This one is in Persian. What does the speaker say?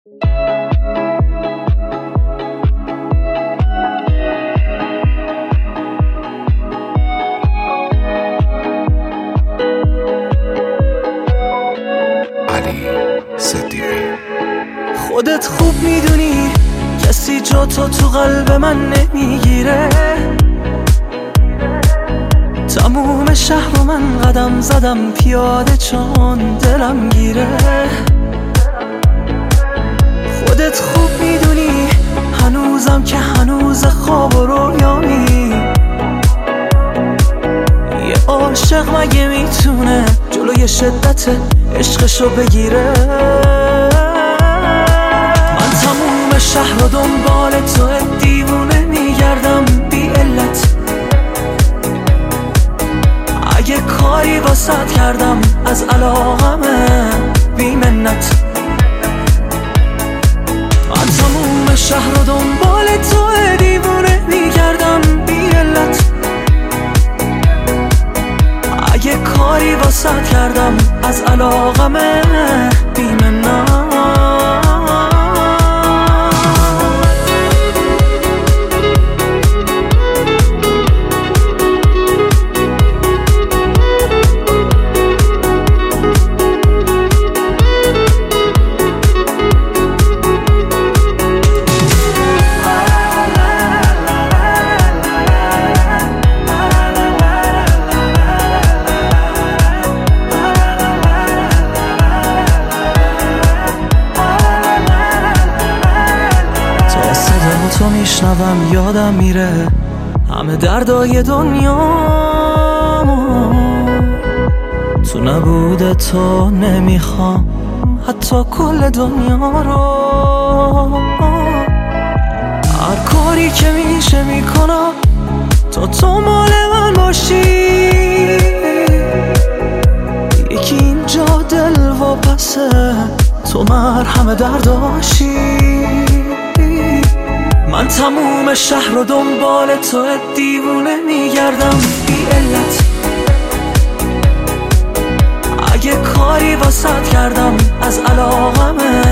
خودت خوب میدونی کسی جا تو قلب من نمیگیره. تموم شهر رو من قدم زدم پیاده چون دلم گیره. خودت خوب میدونی هنوزم که هنوز خواب و رویامی. یه عاشق مگه میتونه جلوی شدت عشقشو بگیره؟ شهر و دنبال تو دیوونه میگردم بی علت. اگه کاری واسط کردم از علاقمه بی منت. من تموم شهر و دنبال تو دیوونه میگردم بی علت. اگه کاری واسط کردم از علاقمه بی منت. تو میشنوم یادم میره همه دردای دنیا. تو نبوده تو نمیخوام حتی کل دنیا رو. هر کاری که میشه میکنم تو مال من باشی. یکی اینجا دل و پسه تو مرهم درداشی. من تموم شهر و دنبال تو دیوونه میگردم بی علت. اگه کاری واسط کردم از علاقمه